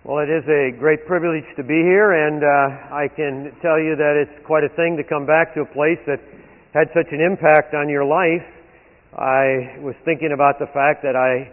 Well, it is a great privilege to be here, and I can tell you that it's quite a thing to come back to a place that had such an impact on your life. I was thinking about the fact that I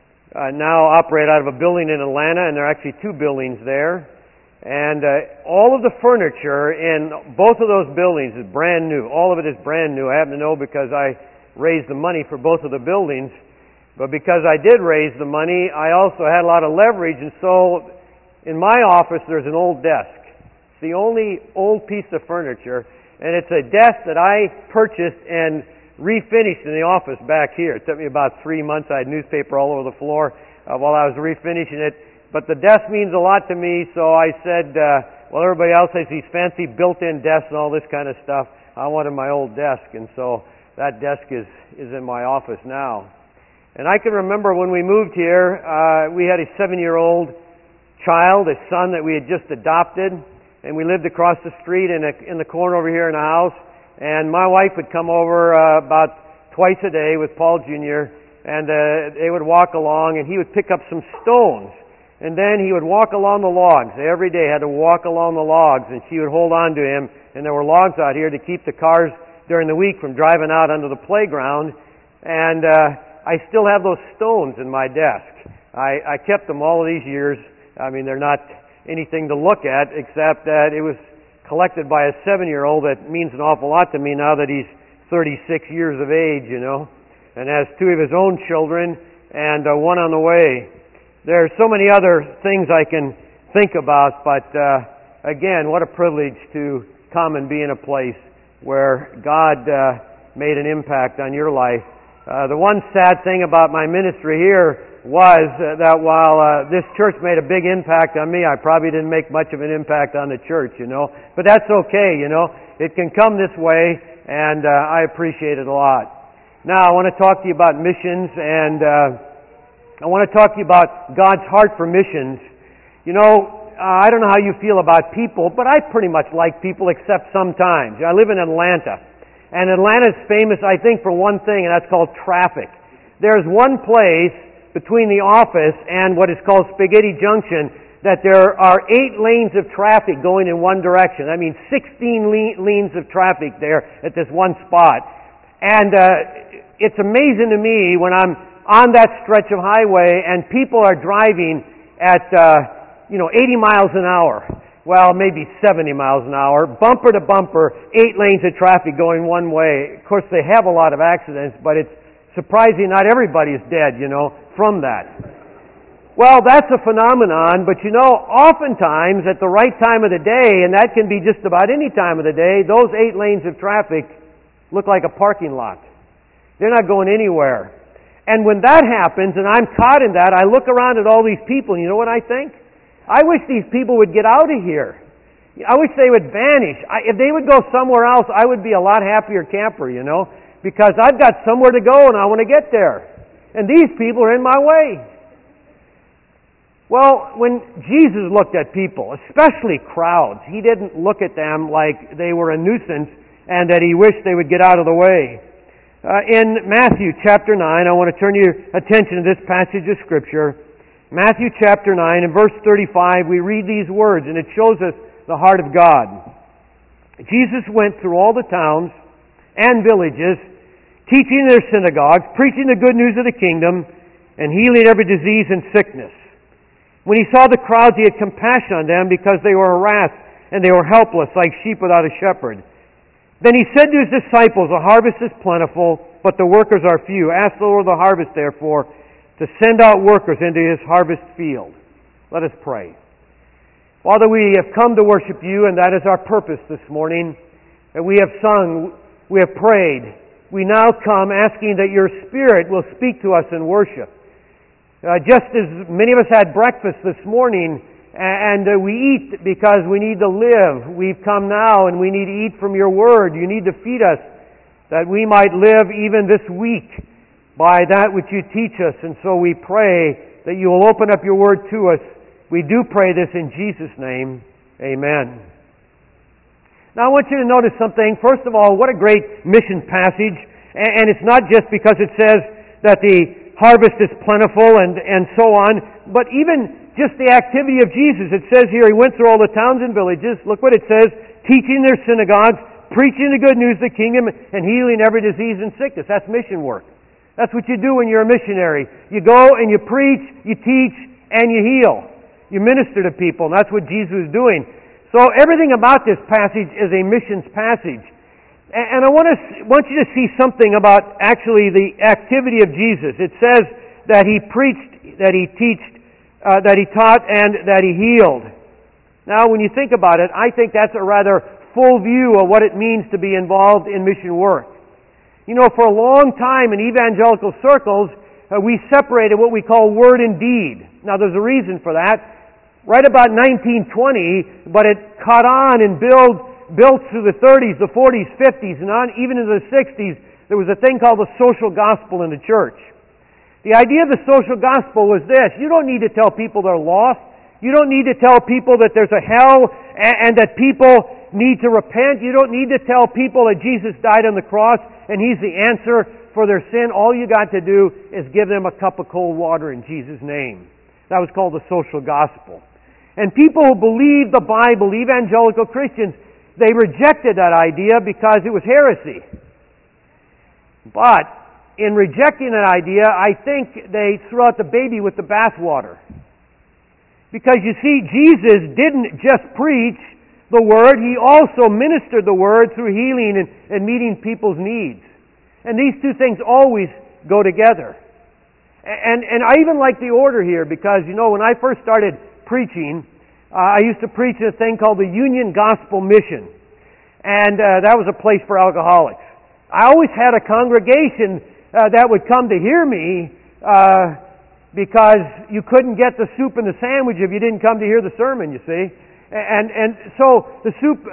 now operate out of a building in Atlanta, and there are actually two buildings there. And all of the furniture in both of those buildings is brand new. All of it is brand new. I happen to know because I raised the money for both of the buildings. But because I did raise the money, I also had a lot of leverage, and so in my office there's an old desk. It's the only old piece of furniture, and it's a desk that I purchased and refinished in the office back here. It took me about 3 months. I had newspaper all over the floor while I was refinishing it. But the desk means a lot to me, so I said, well, everybody else has these fancy built-in desks and all this kind of stuff. I wanted my old desk, and so that desk is in my office now. And I can remember when we moved here, we had a 7-year-old child, a son that we had just adopted, and we lived across the street in the corner over here in the house. And my wife would come over about twice a day with Paul Jr., and they would walk along, and he would pick up some stones. And then he would walk along the logs. Every day had to walk along the logs, and she would hold on to him. And there were logs out here to keep the cars during the week from driving out onto the playground. And I still have those stones in my desk. I kept them all of these years. I mean, they're not anything to look at, except that it was collected by a 7-year-old that means an awful lot to me now that he's 36 years of age, and has 2 of his own children and one on the way. There are so many other things I can think about, but again, what a privilege to come and be in a place where God made an impact on your life. The one sad thing about my ministry here was that while this church made a big impact on me, I probably didn't make much of an impact on the church, But that's okay, It can come this way, and I appreciate it a lot. Now, I want to talk to you about missions, and I want to talk to you about God's heart for missions. I don't know how you feel about people, but I pretty much like people except sometimes. I live in Atlanta, and Atlanta's famous, I think, for one thing, and that's called traffic. There's one place between the office and what is called Spaghetti Junction that there are 8 lanes of traffic going in one direction. That means 16 lanes of traffic there at this one spot. And it's amazing to me when I'm on that stretch of highway and people are driving at 80 miles an hour. Well, maybe 70 miles an hour, bumper to bumper, 8 lanes of traffic going one way. Of course, they have a lot of accidents, but it's surprising not everybody is dead, from that. Well, that's a phenomenon, but oftentimes at the right time of the day, and that can be just about any time of the day, those 8 lanes of traffic look like a parking lot. They're not going anywhere. And when that happens, and I'm caught in that, I look around at all these people, and you know what I think? I wish these people would get out of here. I wish they would vanish. If they would go somewhere else, I would be a lot happier camper, because I've got somewhere to go and I want to get there. And these people are in my way. Well, when Jesus looked at people, especially crowds, He didn't look at them like they were a nuisance and that He wished they would get out of the way. In Matthew chapter 9, I want to turn your attention to this passage of Scripture. Matthew chapter 9 and verse 35, we read these words, and it shows us the heart of God. Jesus went through all the towns and villages, teaching in their synagogues, preaching the good news of the kingdom, and healing every disease and sickness. When He saw the crowds, He had compassion on them because they were harassed and they were helpless like sheep without a shepherd. Then He said to His disciples, "The harvest is plentiful, but the workers are few. Ask the Lord of the harvest, therefore, to send out workers into His harvest field." Let us pray. Father, we have come to worship You, and that is our purpose this morning. And we have sung, we have prayed. We now come asking that Your Spirit will speak to us in worship. Just as many of us had breakfast this morning, and we eat because we need to live. We've come now and we need to eat from Your Word. You need to feed us that we might live even this week by that which You teach us. And so we pray that You will open up Your Word to us. We do pray this in Jesus' name. Amen. Now I want you to notice something. First of all, what a great mission passage. And it's not just because it says that the harvest is plentiful and so on, but even just the activity of Jesus. It says here, He went through all the towns and villages. Look what it says, teaching their synagogues, preaching the good news of the kingdom, and healing every disease and sickness. That's mission work. That's what you do when you're a missionary. You go and you preach, you teach, and you heal. You minister to people, and that's what Jesus was doing. So everything about this passage is a missions passage. And I want you to see something about actually the activity of Jesus. It says that He preached, that He that He taught, and that He healed. Now, when you think about it, I think that's a rather full view of what it means to be involved in mission work. You know, for a long time in evangelical circles, we separated what we call word and deed. Now, there's a reason for that. Right about 1920, but it caught on and built through the 30s, the 40s, 50s, and on even into the 60s, there was a thing called the social gospel in the church. The idea of the social gospel was this: you don't need to tell people they're lost. You don't need to tell people that there's a hell and that people need to repent. You don't need to tell people that Jesus died on the cross and He's the answer for their sin. All you got to do is give them a cup of cold water in Jesus' name. That was called the social gospel. And people who believed the Bible, evangelical Christians, they rejected that idea because it was heresy. But in rejecting that idea, I think they threw out the baby with the bathwater. Because you see, Jesus didn't just preach the Word, He also ministered the Word through healing and meeting people's needs. And these two things always go together. And I even like the order here because, you know, when I first started preaching, I used to preach at a thing called the Union Gospel Mission. And that was a place for alcoholics. I always had a congregation that would come to hear me because you couldn't get the soup and the sandwich if you didn't come to hear the sermon, you see. And so the soup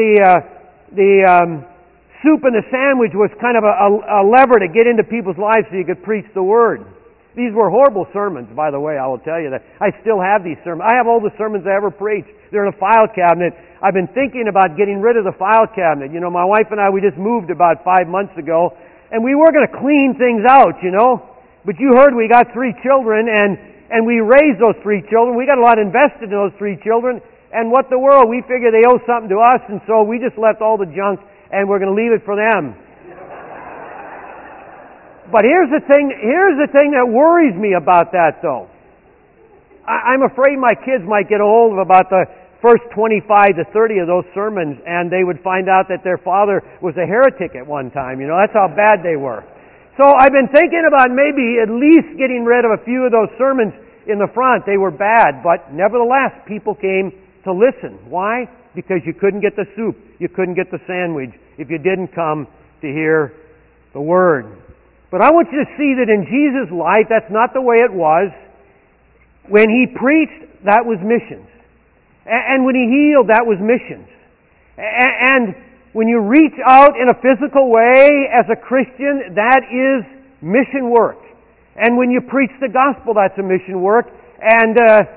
and the sandwich was kind of a lever to get into people's lives so you could preach the Word. These were horrible sermons, by the way, I will tell you that. I still have these sermons. I have all the sermons I ever preached. They're in a file cabinet. I've been thinking about getting rid of the file cabinet. You know, my wife and I, we just moved about 5 months ago, and we were going to clean things out, you know. But you heard we got 3 children, and we raised those 3 children. We got a lot invested in those 3 children. And what the world, we figure they owe something to us, and so we just left all the junk, and we're going to leave it for them. But here's the thing that worries me about that, though. I'm afraid my kids might get a hold of about the first 25 to 30 of those sermons, and they would find out that their father was a heretic at one time. You know, that's how bad they were. So I've been thinking about maybe at least getting rid of a few of those sermons in the front. They were bad, but nevertheless, people came to listen. Why? Because you couldn't get the soup, you couldn't get the sandwich if you didn't come to hear the Word. But I want you to see that in Jesus' life, that's not the way it was. When He preached, that was missions. And when He healed, that was missions. And when you reach out in a physical way as a Christian, that is mission work. And when you preach the gospel, that's a mission work. And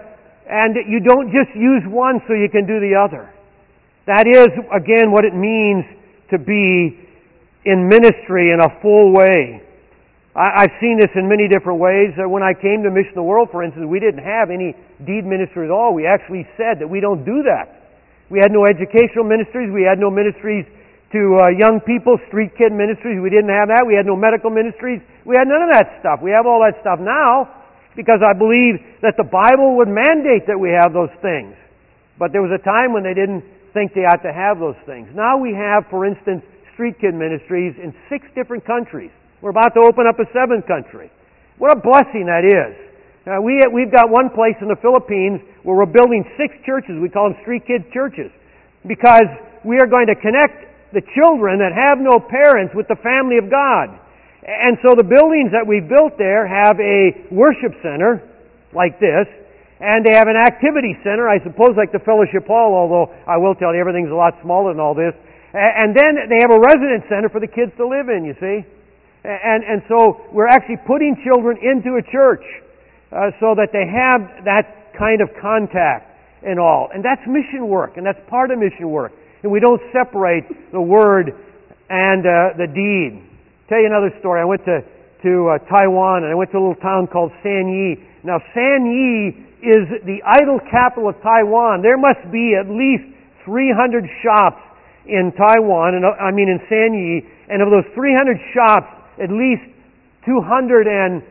you don't just use one so you can do the other. That is, again, what it means to be in ministry in a full way. I've seen this in many different ways. When I came to Mission the World, for instance, we didn't have any deed ministry at all. We actually said that we don't do that. We had no educational ministries. We had no ministries to young people, street kid ministries. We didn't have that. We had no medical ministries. We had none of that stuff. We have all that stuff now because I believe that the Bible would mandate that we have those things. But there was a time when they didn't think they ought to have those things. Now we have, for instance, street kid ministries in 6 different countries. We're about to open up a 7th country. What a blessing that is. We've got one place in the Philippines where we're building 6 churches. We call them street kid churches because we are going to connect the children that have no parents with the family of God. And so the buildings that we've built there have a worship center like this, and they have an activity center, I suppose like the Fellowship Hall, although I will tell you everything's a lot smaller than all this. And then they have a residence center for the kids to live in, you see. And so we're actually putting children into a church so that they have that kind of contact and all. And that's mission work, and that's part of mission work. And we don't separate the word and the deed. Tell you another story. I went to Taiwan, and I went to a little town called Sanyi. Now, Sanyi is the idol capital of Taiwan. There must be at least 300 shops in Taiwan, in Sanyi, and of those 300 shops, at least 270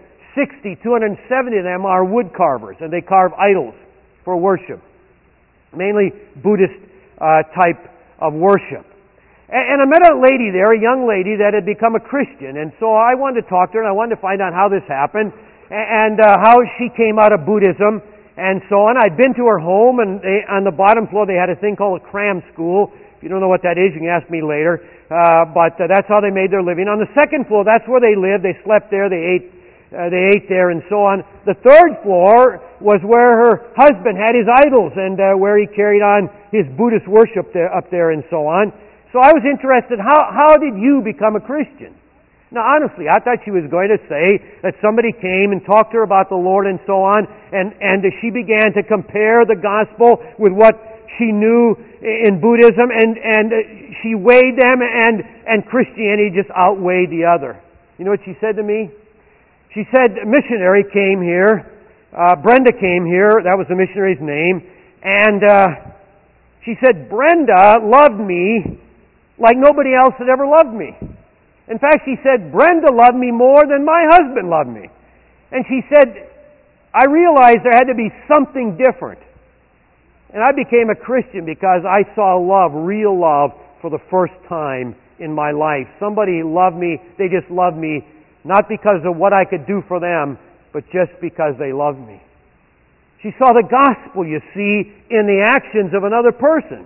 of them are wood carvers, and they carve idols for worship, mainly Buddhist type of worship. And I met a lady there, a young lady that had become a Christian, and so I wanted to talk to her, and I wanted to find out how this happened, and how she came out of Buddhism, and so on. I'd been to her home, and on the bottom floor they had a thing called a cram school. If you don't know what that is, you can ask me later. But that's how they made their living. On the second floor, that's where they lived. They slept there. They ate there, and so on. The third floor was where her husband had his idols, and where he carried on his Buddhist worship up there, and so on. So I was interested. How did you become a Christian? Now, honestly, I thought she was going to say that somebody came and talked to her about the Lord and so on, and she began to compare the gospel with what she knew in Buddhism, and she weighed them, and Christianity just outweighed the other. You know what she said to me? She said, a missionary came here, Brenda came here, that was the missionary's name, and she said, Brenda loved me like nobody else had ever loved me. In fact, she said, Brenda loved me more than my husband loved me. And she said, I realized there had to be something different. And I became a Christian because I saw love, real love, for the first time in my life. Somebody loved me, they just loved me, not because of what I could do for them, but just because they loved me. She saw the gospel, you see, in the actions of another person.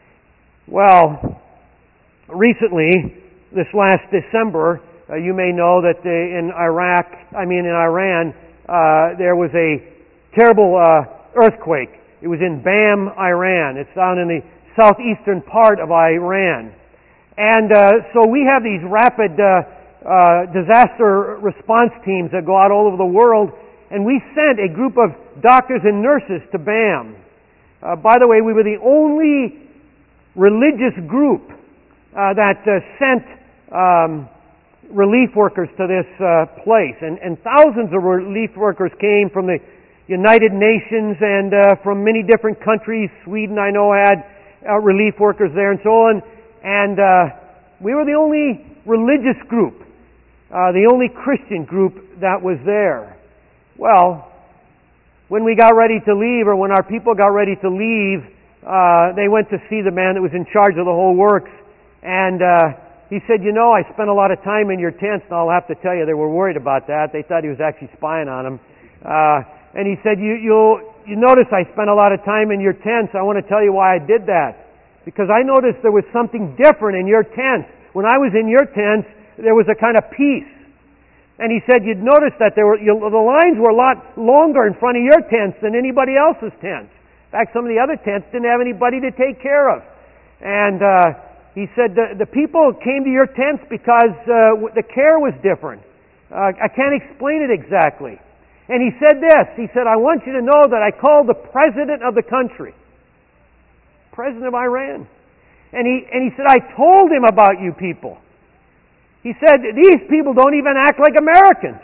Well, recently, this last December, you may know that in Iran, there was a terrible earthquake. It was in Bam, Iran. It's down in the southeastern part of Iran. And so we have these rapid disaster response teams that go out all over the world, and we sent a group of doctors and nurses to Bam. By the way, we were the only religious group that sent relief workers to this place. And thousands of relief workers came from the United Nations and from many different countries. Sweden, I know, had relief workers there and so on. And we were the only religious group, the only Christian group that was there. Well, when we got ready to leave, or when our people got ready to leave, they went to see the man that was in charge of the whole works. And he said, you know, I spent a lot of time in your tents, and I'll have to tell you, they were worried about that. They thought he was actually spying on them. And he said, you notice I spent a lot of time in your tents. I want to tell you why I did that. Because I noticed there was something different in your tents. When I was in your tents, there was a kind of peace. And he said, you'd notice that the lines were a lot longer in front of your tents than anybody else's tents. In fact, some of the other tents didn't have anybody to take care of. And he said, the people came to your tents because the care was different. I can't explain it exactly. And he said this, he said, I want you to know that I called the president of the country, president of Iran. And he said, I told him about you people. He said, these people don't even act like Americans.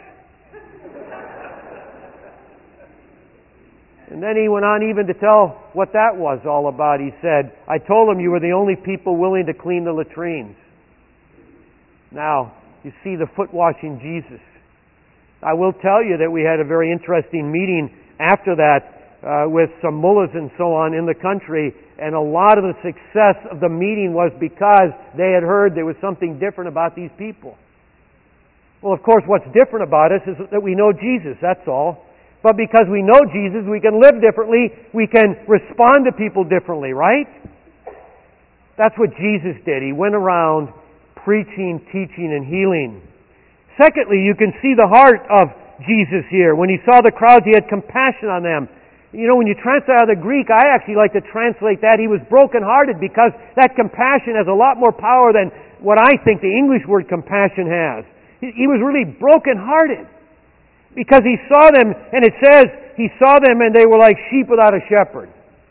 And then he went on even to tell what that was all about. He said, I told them you were the only people willing to clean the latrines. Now, you see the foot washing Jesus. I will tell you that we had a very interesting meeting after that with some mullahs and so on in the country, and a lot of the success of the meeting was because they had heard there was something different about these people. Well, of course, what's different about us is that we know Jesus, that's all. But because we know Jesus, we can live differently, we can respond to people differently, right? That's what Jesus did. He went around preaching, teaching, and healing. Secondly, you can see the heart of Jesus here. When he saw the crowds, he had compassion on them. You know, when you translate out of the Greek, I actually like to translate that he was brokenhearted, because that compassion has a lot more power than what I think the English word compassion has. He was really brokenhearted because he saw them, and it says he saw them and they were like sheep without a shepherd.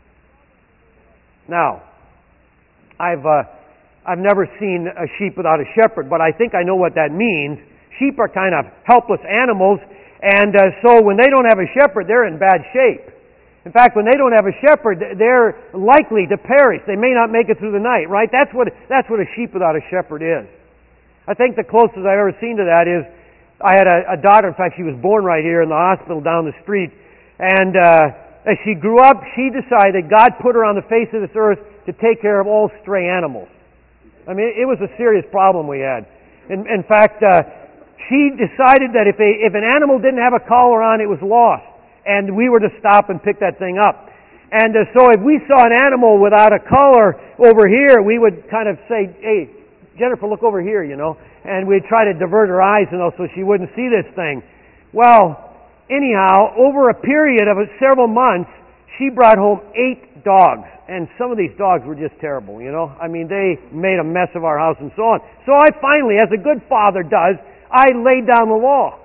Now, I've never seen a sheep without a shepherd, but I think I know what that means. Sheep are kind of helpless animals, and so when they don't have a shepherd, they're in bad shape. In fact, when they don't have a shepherd, they're likely to perish. They may not make it through the night, right? That's what a sheep without a shepherd is. I think the closest I've ever seen to that is I had a daughter. In fact, she was born right here in the hospital down the street. And as she grew up, she decided God put her on the face of this earth to take care of all stray animals. I mean, it was a serious problem we had. In fact, she decided that if an animal didn't have a collar on, it was lost. And we were to stop and pick that thing up. And so if we saw an animal without a collar over here, we would kind of say, hey, Jennifer, look over here, and we'd try to divert her eyes, so she wouldn't see this thing. Well, anyhow, over a period of several months, she brought home 8 dogs. And some of these dogs were just terrible, I mean, they made a mess of our house and so on. So I finally, as a good father does, I laid down the law.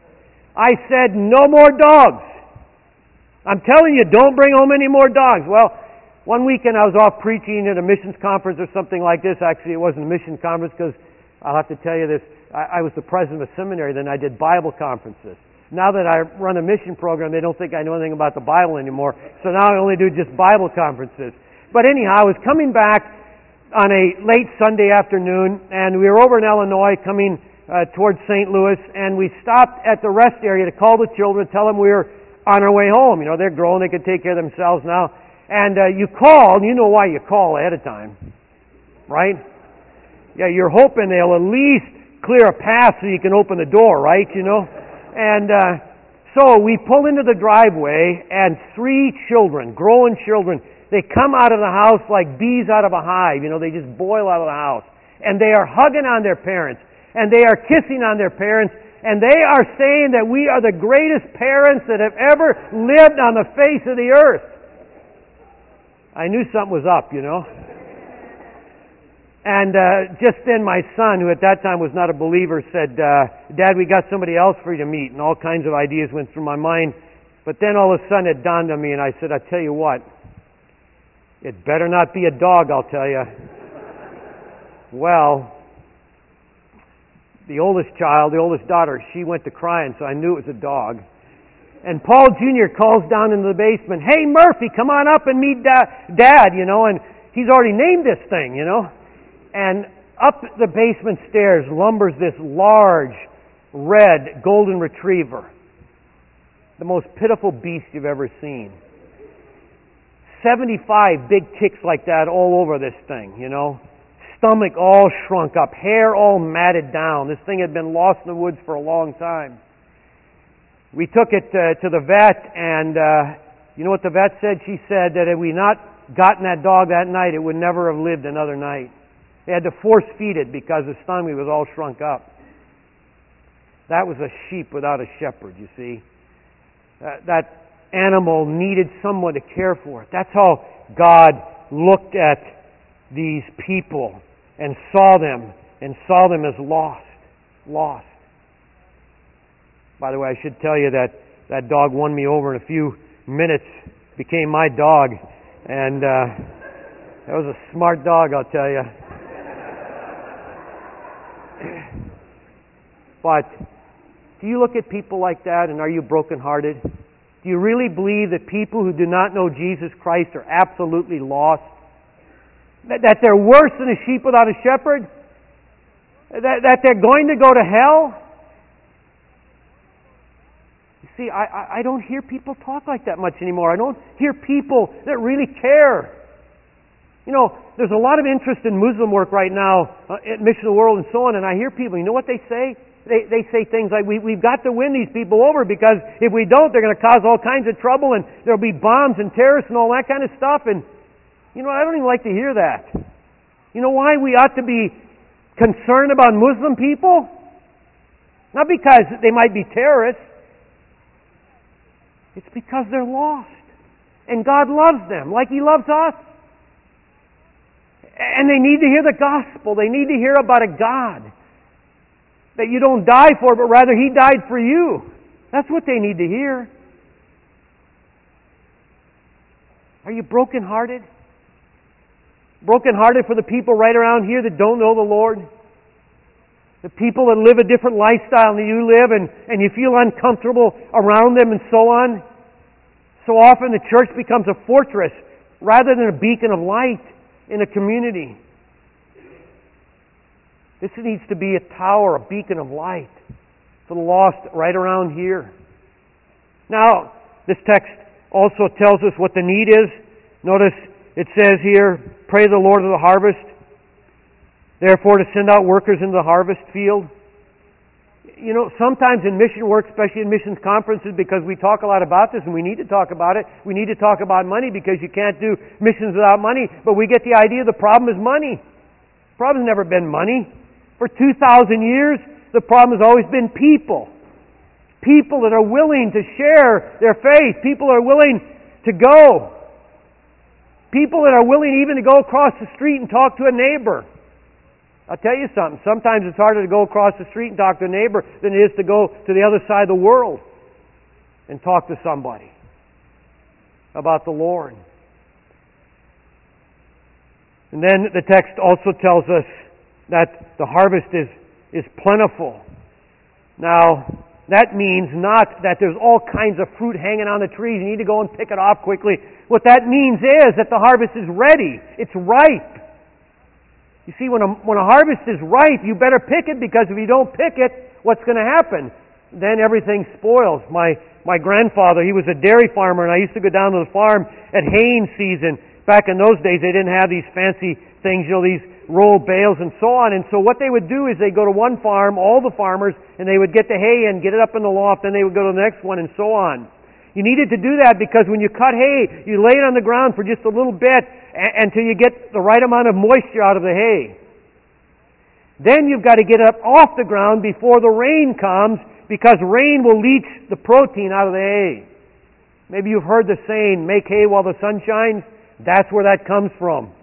I said, no more dogs. I'm telling you, don't bring home any more dogs. Well, one weekend I was off preaching at a missions conference or something like this. Actually, it wasn't a mission conference because I'll have to tell you this. I was the president of a seminary, then I did Bible conferences. Now that I run a mission program, they don't think I know anything about the Bible anymore. So now I only do just Bible conferences. But anyhow, I was coming back on a late Sunday afternoon, and we were over in Illinois coming towards St. Louis, and we stopped at the rest area to call the children, tell them we were on our way home. They're grown, they could take care of themselves now. And you call, and you know why you call ahead of time, right? Yeah, you're hoping they'll at least clear a path so you can open the door, right? And so we pull into the driveway, and 3 children, growing children, they come out of the house like bees out of a hive. They just boil out of the house. And they are hugging on their parents, and they are kissing on their parents, and they are saying that we are the greatest parents that have ever lived on the face of the earth. I knew something was up, And just then my son, who at that time was not a believer, said, Dad, we got somebody else for you to meet. And all kinds of ideas went through my mind. But then all of a sudden it dawned on me, and I said, I tell you what, it better not be a dog, I'll tell you. Well, the oldest daughter, she went to crying, so I knew it was a dog. And Paul Jr. calls down into the basement, hey, Murphy, come on up and meet Dad, and he's already named this thing, And up the basement stairs lumbers this large, red, golden retriever. The most pitiful beast you've ever seen. 75 big ticks like that all over this thing, Stomach all shrunk up, hair all matted down. This thing had been lost in the woods for a long time. We took it to the vet, and you know what the vet said? She said that had we not gotten that dog that night, it would never have lived another night. They had to force feed it because the stomach was all shrunk up. That was a sheep without a shepherd, you see. That animal needed someone to care for it. That's how God looked at these people and saw them as lost. By the way, I should tell you that dog won me over in a few minutes, became my dog, and that was a smart dog, I'll tell you. But do you look at people like that and are you brokenhearted? Do you really believe that people who do not know Jesus Christ are absolutely lost? That they're worse than a sheep without a shepherd? That they're going to go to hell? You see, I don't hear people talk like that much anymore. I don't hear people that really care. There's a lot of interest in Muslim work right now at Mission of the World and so on, and I hear people, you know what they say? They say things like, we've got to win these people over because if we don't, they're going to cause all kinds of trouble and there'll be bombs and terrorists and all that kind of stuff. And, I don't even like to hear that. You know why we ought to be concerned about Muslim people? Not because they might be terrorists. It's because they're lost. And God loves them like He loves us. And they need to hear the gospel. They need to hear about a God that you don't die for, but rather He died for you. That's what they need to hear. Are you brokenhearted? Brokenhearted for the people right around here that don't know the Lord? The people that live a different lifestyle than you live and you feel uncomfortable around them and so on? So often the church becomes a fortress rather than a beacon of light in a community. This needs to be a tower, a beacon of light for the lost right around here. Now, this text also tells us what the need is. Notice it says here, pray the Lord of the harvest, therefore to send out workers into the harvest field. You know, sometimes in mission work, especially in missions conferences, because we talk a lot about this and we need to talk about it, we need to talk about money because you can't do missions without money, but we get the idea the problem is money. The problem has never been money. For 2,000 years, the problem has always been people. People that are willing to share their faith. People are willing to go. People that are willing even to go across the street and talk to a neighbor. I'll tell you something. Sometimes it's harder to go across the street and talk to a neighbor than it is to go to the other side of the world and talk to somebody about the Lord. And then the text also tells us that the harvest is plentiful. Now, that means not that there's all kinds of fruit hanging on the trees. You need to go and pick it off quickly. What that means is that the harvest is ready. It's ripe. You see, when a harvest is ripe, you better pick it, because if you don't pick it, what's going to happen? Then everything spoils. My grandfather, he was a dairy farmer, and I used to go down to the farm at haying season. Back in those days, they didn't have these fancy things, these roll bales and so on. And so what they would do is they'd go to one farm, all the farmers, and they would get the hay and get it up in the loft, then they would go to the next one and so on. You needed to do that because when you cut hay, you lay it on the ground for just a little bit until you get the right amount of moisture out of the hay. Then you've got to get it up off the ground before the rain comes, because rain will leach the protein out of the hay. Maybe you've heard the saying, make hay while the sun shines. That's where that comes from.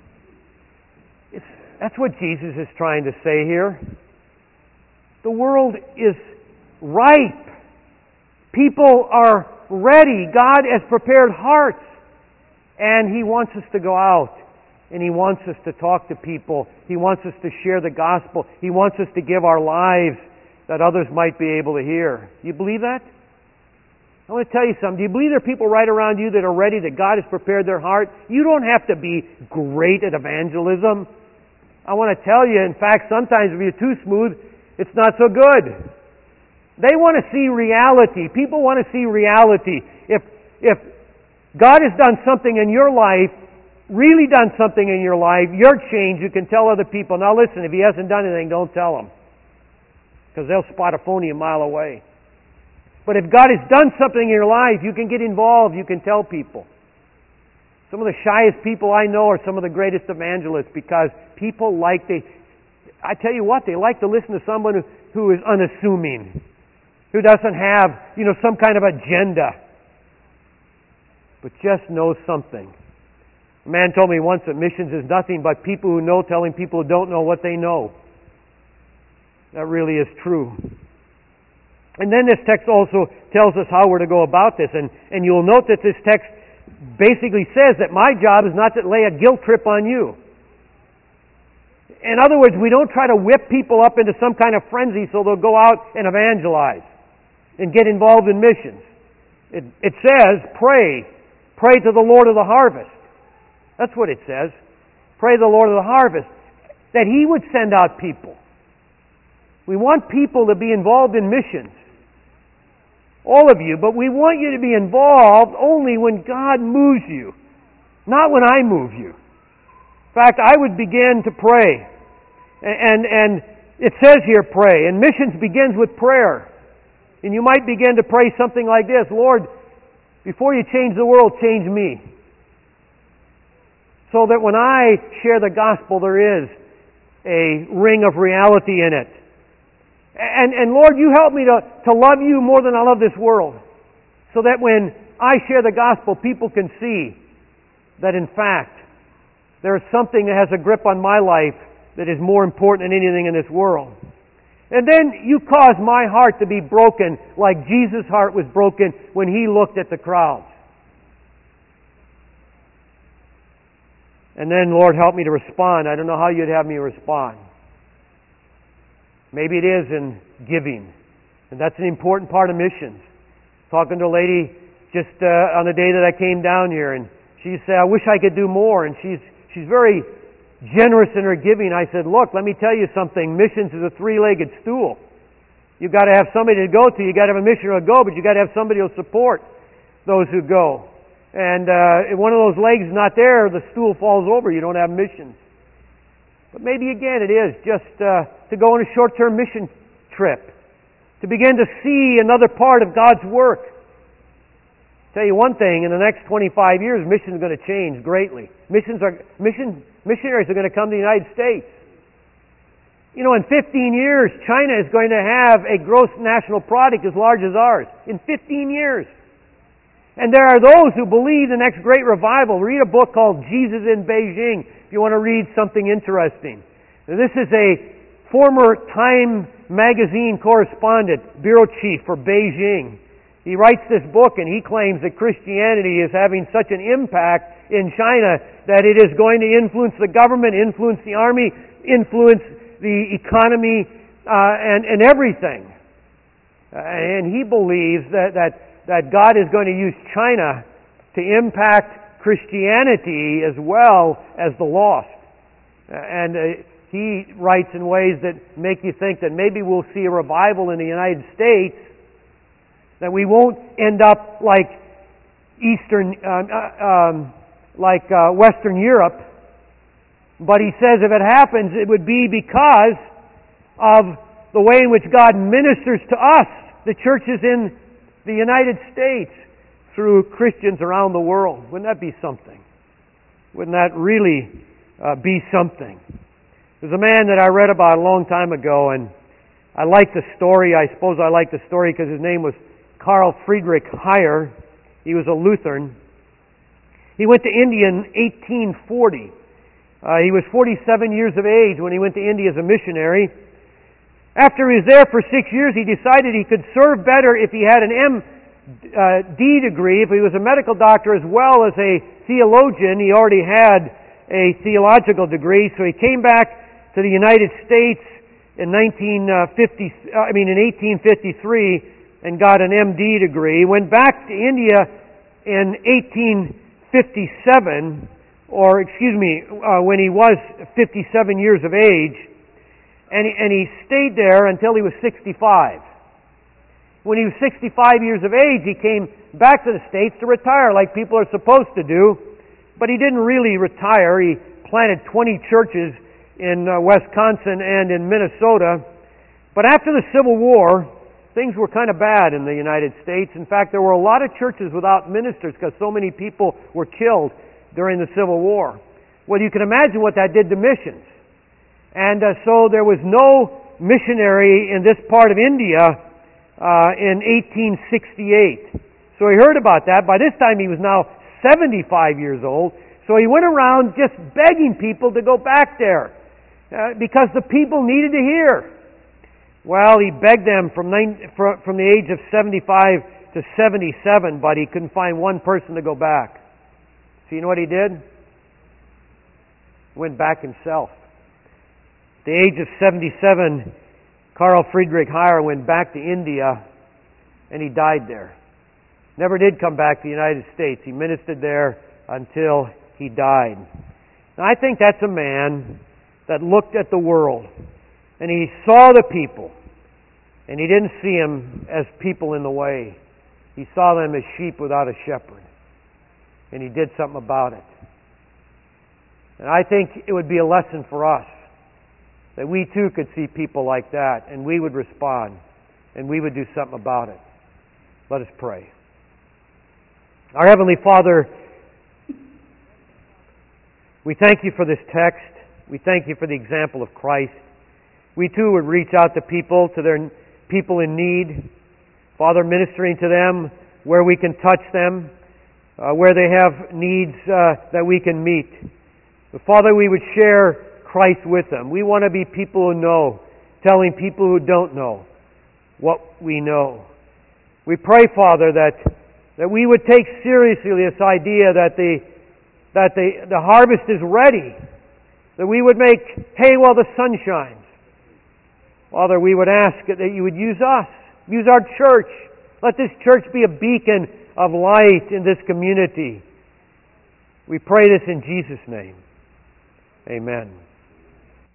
That's what Jesus is trying to say here. The world is ripe. People are ready. God has prepared hearts. And He wants us to go out. And He wants us to talk to people. He wants us to share the gospel. He wants us to give our lives that others might be able to hear. Do you believe that? I want to tell you something. Do you believe there are people right around you that are ready, that God has prepared their heart? You don't have to be great at evangelism. I want to tell you, in fact, sometimes if you're too smooth, it's not so good. They want to see reality. People want to see reality. If God has done something in your life, really done something in your life, you're changed, you can tell other people. Now listen, if He hasn't done anything, don't tell them, because they'll spot a phony a mile away. But if God has done something in your life, you can get involved, you can tell people. Some of the shyest people I know are some of the greatest evangelists, because people I tell you what, they like to listen to someone who is unassuming, who doesn't have, some kind of agenda, but just knows something. A man told me once that missions is nothing but people who know telling people who don't know what they know. That really is true. And then this text also tells us how we're to go about this. And you'll note that this text basically says that my job is not to lay a guilt trip on you. In other words, we don't try to whip people up into some kind of frenzy so they'll go out and evangelize and get involved in missions. It says, pray. Pray to the Lord of the harvest. That's what it says. Pray to the Lord of the harvest, that He would send out people. We want people to be involved in missions. All of you, but we want you to be involved only when God moves you, not when I move you. In fact, I would begin to pray. And it says here, pray. And missions begins with prayer. And you might begin to pray something like this: Lord, before you change the world, change me. So that when I share the gospel, there is a ring of reality in it. And Lord, you help me to love you more than I love this world. So that when I share the gospel, people can see that in fact, there is something that has a grip on my life that is more important than anything in this world. And then you cause my heart to be broken like Jesus' heart was broken when He looked at the crowds. And then, Lord, help me to respond. I don't know how you'd have me respond. Maybe it is in giving. And that's an important part of missions. Talking to a lady just on the day that I came down here, and she said, "I wish I could do more." And she's very generous in her giving. I said, "Look, let me tell you something. Missions is a three-legged stool. You've got to have somebody to go to. You've got to have a missionary to go, but you've got to have somebody to support those who go. And if one of those legs is not there, the stool falls over. You don't have missions." But maybe again it is just to go on a short-term mission trip, to begin to see another part of God's work. Tell you one thing, in the next 25 years, missions are going to change greatly. Missionaries are going to come to the United States. You know, in 15 years, China is going to have a gross national product as large as ours. In 15 years. And there are those who believe the next great revival. Read a book called Jesus in Beijing if you want to read something interesting. Now, this is a former Time magazine correspondent, bureau chief for Beijing. He writes this book and he claims that Christianity is having such an impact in China that it is going to influence the government, influence the army, influence the economy, and everything. And he believes that God is going to use China to impact Christianity as well as the lost. And he writes in ways that make you think that maybe we'll see a revival in the United States, that we won't end up like Western Europe. But he says if it happens, it would be because of the way in which God ministers to us, the churches in the United States, through Christians around the world. Wouldn't that be something? Wouldn't that really be something? There's a man that I read about a long time ago, and I like the story. I suppose I like the story because his name was Carl Friedrich Heyer. He was a Lutheran. He went to India in 1840. He was 47 years of age when he went to India as a missionary. After he was there for 6 years, he decided he could serve better if he had an MD degree, if he was a medical doctor as well as a theologian. He already had a theological degree, so he came back to the United States in 1853 and got an MD degree. He went back to India in 1857, when he was 57 years of age, and he stayed there until he was 65. When he was 65 years of age, he came back to the States to retire like people are supposed to do, but he didn't really retire. He planted 20 churches in Wisconsin and in Minnesota. But after the Civil War, things were kind of bad in the United States. In fact, there were a lot of churches without ministers because so many people were killed during the Civil War. Well, you can imagine what that did to missions. And so there was no missionary in this part of India in 1868. So he heard about that. By this time he was now 75 years old. So he went around just begging people to go back there because the people needed to hear. Well, he begged them from the age of 75 to 77, but he couldn't find one person to go back. So you know what he did? He went back himself. At the age of 77, Carl Friedrich Heyer went back to India, and he died there. Never did come back to the United States. He ministered there until he died. Now, I think that's a man that looked at the world, and he saw the people, and he didn't see them as people in the way. He saw them as sheep without a shepherd, and he did something about it. And I think it would be a lesson for us that we too could see people like that, and we would respond, and we would do something about it. Let us pray. Our Heavenly Father, we thank you for this text. We thank you for the example of Christ. We too would reach out to people in need. Father, ministering to them where we can touch them, where they have needs that we can meet. But Father, we would share Christ with them. We want to be people who know, telling people who don't know what we know. We pray, Father, that we would take seriously this idea that the harvest is ready, that we would make hay while the sun shines. Father, we would ask that you would use us, use our church. Let this church be a beacon of light in this community. We pray this in Jesus' name. Amen.